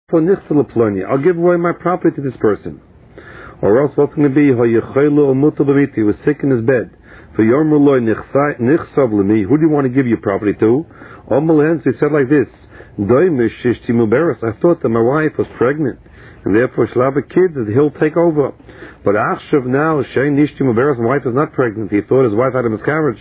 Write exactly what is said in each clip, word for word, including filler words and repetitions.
I'll give away my property to this person. Or else what's going to be? He was sick in his bed. Who do you want to give your property to? He said like this: I thought that my wife was pregnant, and therefore she'll have a kid that he'll take over. But Achshav now, my wife is not pregnant. He thought his wife had a miscarriage.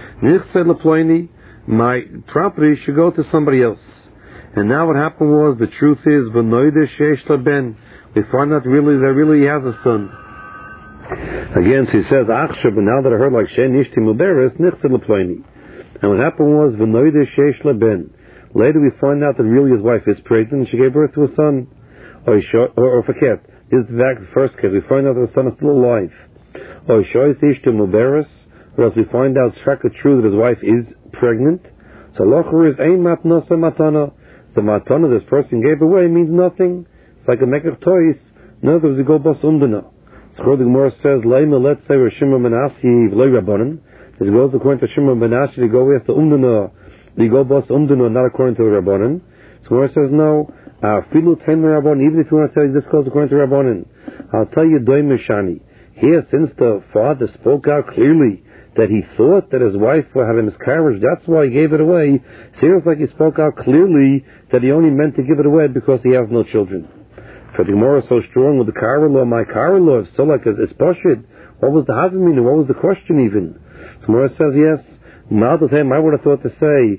My property should go to somebody else. And now what happened was, the truth is, we find out really that really he has a son. Again, so he says, Achshav, but now that I heard like Shein Ishti Muberes, Nichsed L'Pleini. And what happened was, later we find out that really his wife is pregnant and she gave birth to a son. Or, or, or forget, this is the first case, we find out that the son is still alive. Or Ishti Muberes, or else we find out it's true that his wife is pregnant. So Locher is Ein Matnosa Matana. The matana this person gave away means nothing. It's like a mekach toys. In other words, you go bas umdana. So the Gemara says, Leima, let's say, Shimon ben Asi v'loi rabbanan. This goes according to Shimon ben Asi, you go with the umdana, you go bas umdana, not according to the rabbanan. So Gemara says, no, filu ten rabbanan, even if you want to say this goes according to rabbanan. I'll tell you, doi mishani. Here, since the father spoke out clearly that he thought that his wife had a miscarriage, that's why he gave it away. Seems like he spoke out clearly that he only meant to give it away because he has no children. For the Gemara is so strong with the Kara law, my Kara law, it's so like it's Pashid. What was the Havamina? What was the question even? So Gemara says, yes, I would have thought to say,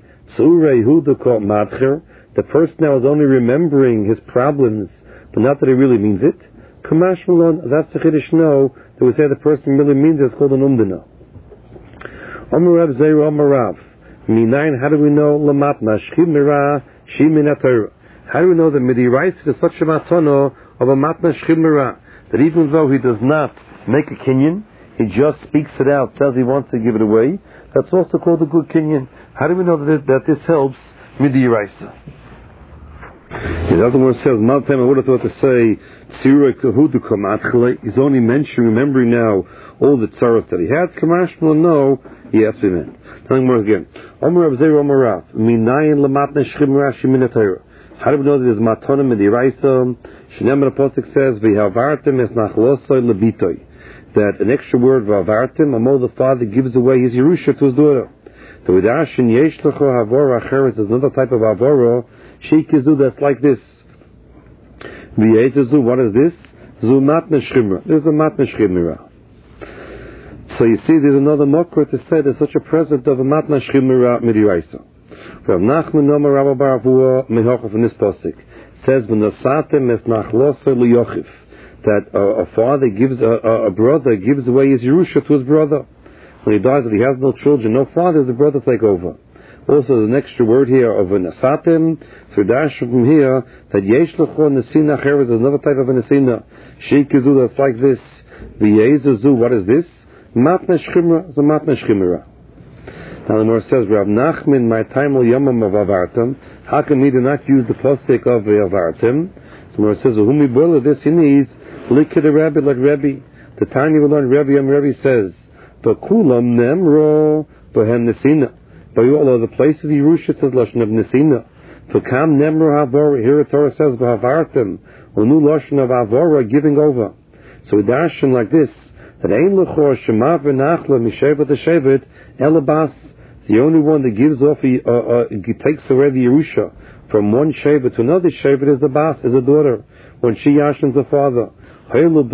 the person now is only remembering his problems, but not that he really means it. Kamash Malon, that's the Chiddush no, that we say the person really means it, it's called an umdana. Amarav Zera Amarav. Minayin, how do we know Lamat Nashchim Mira Shiminator? How do we know that Midiraisa is such a matana of a Matna Shchimera that even though he does not make a kinyan, he just speaks it out, says he wants to give it away? That's also called a good kinyan. How do we know that, it, that this helps Midiraisa? The other one says, Maltam, I would have thought to say, he's only mentioning, remembering now all the tzaras that he had. Kamash will know, yes, we meant. Telling more again. Omer Rav Zera Omer Rav. Minayin lamatna shchim Rashi minatayra. How do we know that there's matana midiraisa? Shinem the Apostle says, V'havartim es nachlosoi lebitoi. That an extra word, V'havartim, amo the father gives away his Yerusha to his daughter. The Vidashin yesh lecho havora acheres is another type of havora. Sheikizu that's like this. V'yezazu, what is this? Zu matna shchimra. There's a matna shchimra. So you see, there's another mokra to say there's such a present of a matna shchimra midiraisa. Rav Nachman Nomer Rabba Baravua Mehochaf in this pasuk says, "V'nasatem es nachloser liyochif," that a, a father gives a, a, a brother gives away his Yerusha to his brother. When he dies, if he has no children, no father, the brother take over. Also, there's an extra word here of a nasatem. So dash from here that yesh lecho nesina cheres is another type of a nesina. Sheikizu that's like this. V'yezazu, what is this? Matna shchimra is a matna shchimra. Now the Gemara says, Rav Nachman, my time will yamam of avartim. How come he did not use the posik of avartim? So the Gemara says, Uhumi boila, this he needs likid a Rebbe like Rebbe. The time you will learn Rebbe, Yam Rebbe says, B'kulam nemro b'hem nesina. By all other places, Yerusha says lashon of nesina. V'kam nemro havora. Here the Torah says b'havartim. Unu lashon of avora, giving over. So we dash him like this. That ein l'chor shema v'nachla mishevet the elabas. The only one that gives off, uh, uh, takes away the Yerusha from one shevet to another shevet is a bas, is a daughter. When she yashins a father, because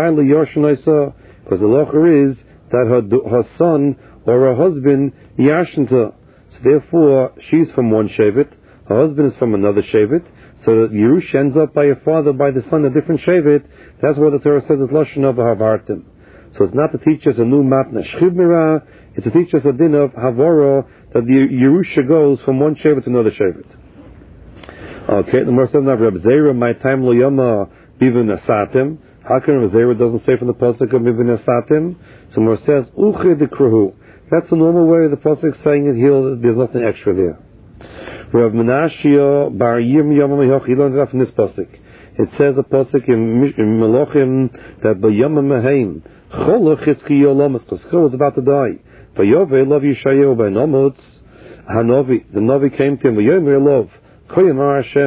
the locher is that her her son or her husband yashins her. So therefore, she's from one shevet, her husband is from another shevet. So that Yerusha ends up by her father, by the son, a different shevet. That's what the Torah says is lashon of havartim. So it's not to teach us a new matna shchibmira. It's to teach us a din of havora that the Yerusha goes from one shevet to another shevet. Okay, the Gemara says now, Reb Zera, my time lo yama bivin asatim. How come Reb Zera doesn't say from the pasuk of bivin asatim? So the Gemara says uche dekruhu. That's the normal way of the pasuk saying it here. There's nothing extra there. Reb Menashia bar yim yama mehoch. He learns that from this pasuk. It says a pasuk in Melochim that b'yama meheim cholach Chizkiyahu lamas. Chizkiyahu was about to die. Vayove love Yeshayahu by Nomutz Hanovi. The Novi came to him. Vayomer love Koyamar Hashem.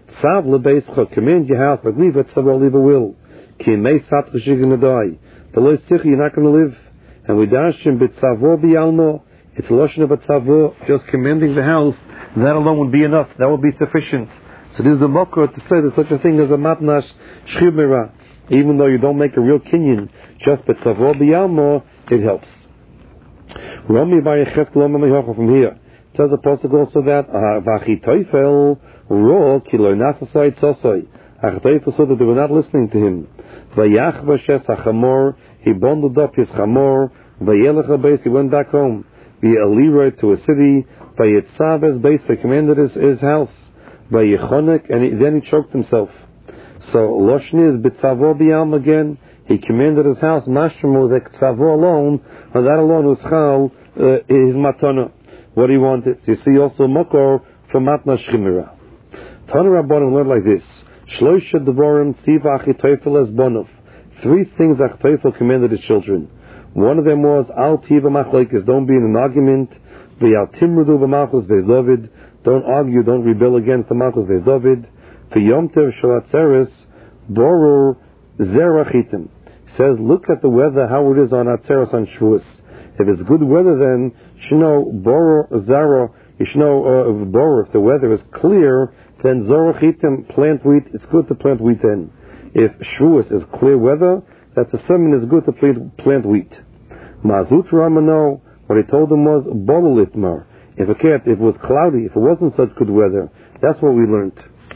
Tzav lebeischa, command your house, but leave it, tzavor, leave a will. Ki mei satcha, you're going to die. The lo yitzich, you're not going to live. And we dashim b'tzavor b'yalmo, it's a lotion of a tzavor, just commanding the house, that alone would be enough, that would be sufficient. So this is the mokor to say there's such a thing as a matnash shchib mira. Even though you don't make a real kinyan, just b'tzavor b'yalmo, it helps. Rami v'ayechet k'lo mamihocha, from here. It says the pasuk also that, v'achi toifel, ro, ki lo nasasai tzosai. Achitoifel saw that they were not listening to him. V'yach v'shes hachamor, he bundled up his chamor, v'yelech ha'beis, he went back home. V'yeliroi, to a city, v'yetzav es beis, he commanded his, his house. V'yechonek, and he, then he choked himself. So, Loshni is b'tzavor b'yalm again, he commanded his house, mashramu, the tzavor alone, and that alone was chal, uh, his matana, what he wanted. So you see also mokor from matna shchimira. Tana Rabbanim learned like this, Shloisha devorim tiva achitoifel es bonov. Three things Achitoifel commanded his children. One of them was, Al tiva machlekes, don't be in an argument. V'yal timrudu b'malchus v'ez David, don't argue, don't rebel against the malchus v'ez David. V'yom tev shalatzeres, borur zerachitim. Says, look at the weather, how it is on Atzeres on Shavuos. If it's good weather, then you should know borur zara. You should know uh, borur. If the weather is clear, then zerachitim, plant wheat. It's good to plant wheat then. If Shavuos is clear weather, that's a sermon is good to plant, plant wheat. Mazut Ramano, what he told them was bolul itmar. If it kept, if it was cloudy, if it wasn't such good weather, that's what we learned.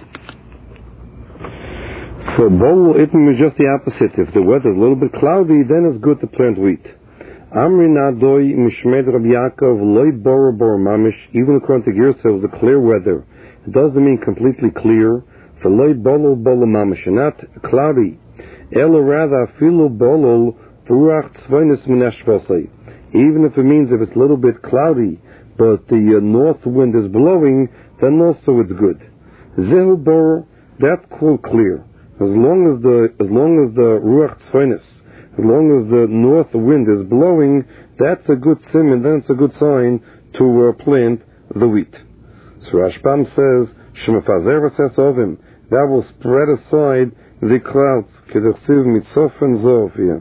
So bolul itmar is just the opposite. If the weather is a little bit cloudy, then it's good to plant wheat. Amri nadoi mishmed Rabbi Yaakov loy bor bor mamish. Even according to Girsa, it was a clear weather. It doesn't mean completely clear. For loy bolul bolul mamish, not cloudy. Elo rather filu bolul v'ruach tzvaynis minashvasei. Even if it means if it's a little bit cloudy, but the uh, north wind is blowing, then also it's good. Zehu bor, that's called clear. As long as the as long as the ruach tzvaynis, as long as the north wind is blowing, that's a good siman. Then it's a good sign to uh, plant the wheat. So Rashbam says, "Shemafazer v'ses ovim." That will spread aside the clouds. K'dersiv mitzofen zofia.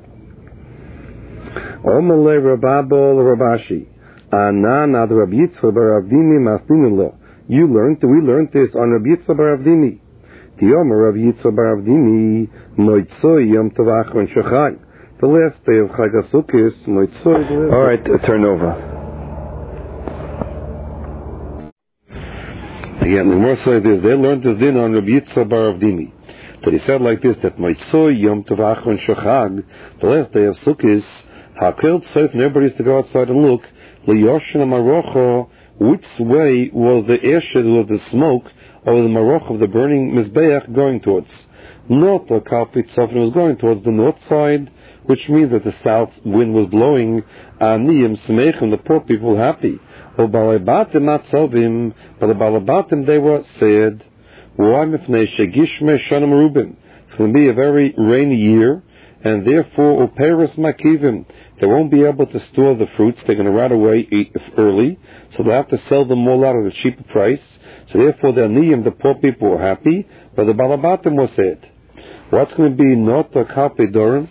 Omalei Rababol Rabashi. Anana the Rabbi Yitzchak bar Avdimi masninilo. You learned, we learned this on Rabbi Yitzchak bar Avdimi. The Omer Rabbi Yitzchak bar Avdimi noitzoi yom tavach and shachai. The last day of Chag HaSukkos, noitzoi. All right, uh, turn over. Again, the more say this, they learned this din on Rabbi Yitzchak bar Avdimi. That he said like this, that noitzoi yom tavach and shachag, the last day of Sukkos, Hakel Tzof, and everybody used to go outside and look. Liyoshin Marocho, which way was the ashes of the smoke or the Maroch of the burning Mizbeach going towards? Not the Kalpit Tzofim was going towards the north side, which means that the south wind was blowing. Aniyim Smechim, the poor people were happy. Or Balabatim Matzovim, but the Balabatim they were sad. Why Mifnei Shegishme Shanam Rubim? It's going to be a very rainy year, and therefore Uperis Makivim. They won't be able to store the fruits. They're going to rot away early, so they'll have to sell them all out at a cheaper price. So therefore, the aniyim, the poor people, were happy, but the balabatim was sad. What's going to be not a kalpi dorim?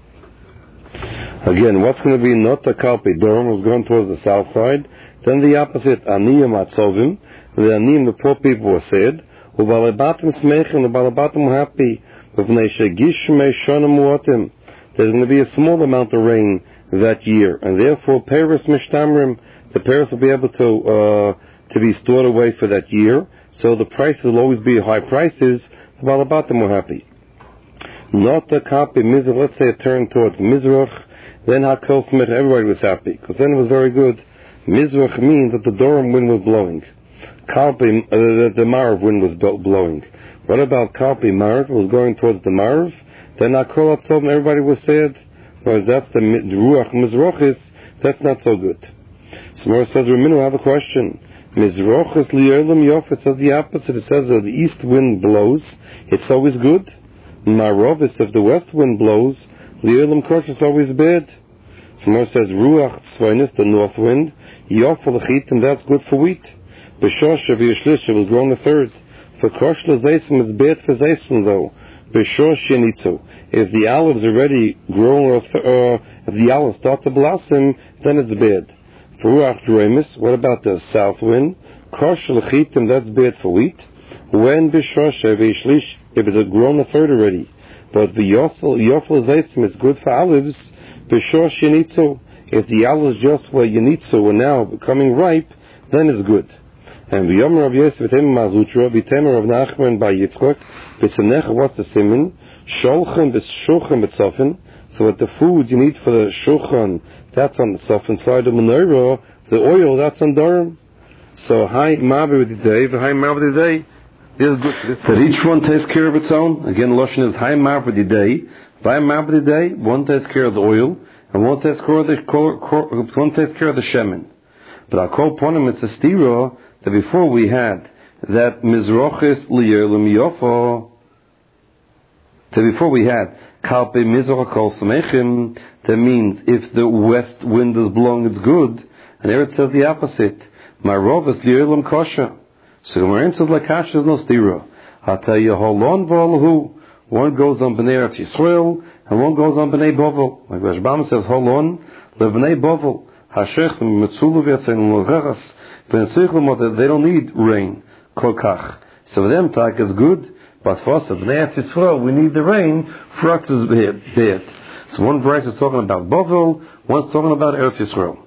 Again, what's going to be not a kalpi dorim was going towards the south side. Then the opposite, aniyim atzovim, the aniyim, the poor people, were sad. The balabatim smechem, the balabatim were happy. There's going to be a small amount of rain that year, and therefore Paris Mishtamrim, the Paris will be able to uh, to be stored away for that year. So the prices will always be high prices. The Balabatim were happy. Not the copy Mizrach. Let's say it turned towards Mizrach. Then Hakol Smith, everybody was happy because then it was very good. Mizrach means that the Durham wind was blowing. Kalpi, uh, the, the Marav wind was blowing. What about Kalpi Marav? It was going towards the Marav. Then Akol Atzov, everybody was sad. Whereas that's the Ruach Mizrochis, that's not so good. Smor says, Raminu, I have a question. Mizrochis li'olam yof, it says the opposite. It says that the east wind blows, it's always good. Marovis, if the west wind blows, li'olam kosh, is always bad. Smor says, Ruach Tzvainis, the north wind, yof l'chit, and that's good for wheat. B'shosha v'yishlisha will grow in the third. For koshla zaysim is bad for zaysim though. B'shor shenitzu. If the olives already grown or uh, if the olives start to blossom, then it's bad. For ruach dremis, what about the south wind? Koshla chitim, that's bad for wheat. When b'shor shevishlish, if it's grown a third already. But the yofel yofel zaysim is good for olives. B'shor shenitzu. If the olives just were yenitzu were now becoming ripe, then it's good. And the Yomer of Yosef v'tem mazutra v'temer of Nachman by Yitzchak v'tzenech, what's the siman? Sholchan v'shulchan v'tzofen. So what the food you need for the shulchan, that's on the sofen side of menorah. The oil, that's on Durham. So high maber day, high maber day. This is good. That each one takes care of its own. Again, Lashon is high maber day. By maber day, one takes care of the oil, and one takes care of the one takes care of the shemen. But I'll call upon him, it's a stira that before we had that mizrochis liyerlim yofo, that before we had kalpe mizroch kol samechim, that means if the west wind is blowing, it's good. And there it says the opposite. Marovis liyerlim kosher. So Gemara says like kasha is no stira. I'll tell you holon v'olhu. One goes on b'nei Eretz Yisrael and one goes on b'nei Bovel. Like Rashbam says holon leb'nei Bovel. Hashech mitzulu v'yatzein l'chachas. They don't need rain. Kolkach. So for them, tak is good, but for us, Bnei Yisrael, we need the rain for us to be it. So one verse is talking about Bovel, one's talking about Eretz Yisrael.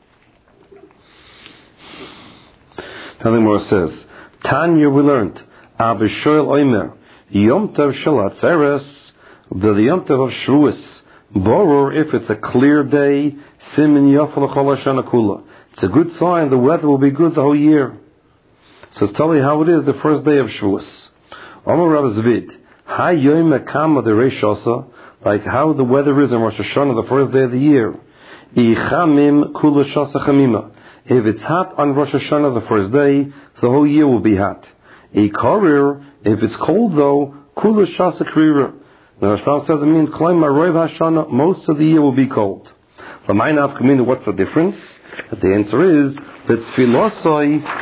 Something more says, Tanya we learned, Abishoel Oimer, Yom Tov Shalat Zeres, the Yom Tov of Shavuos, Boror, if it's a clear day, Simin Yofel Chol Hashana Kula. It's a good sign the weather will be good the whole year. So it's telling you how it is the first day of Shavuos. Omer Rav Zvid, Hay Yom Ekama the Reish Osa, like how the weather is in Rosh Hashanah the first day of the year. Ichamim Kula Shasa Chamima. If it's hot on Rosh Hashanah the first day, the whole year will be hot. Ikarir, if it's cold though, Kula Shasa Krira. Now Rosh says it means Klaim Maroiv Hashanah, most of the year will be cold. What's the difference? The answer is that Tfilosoi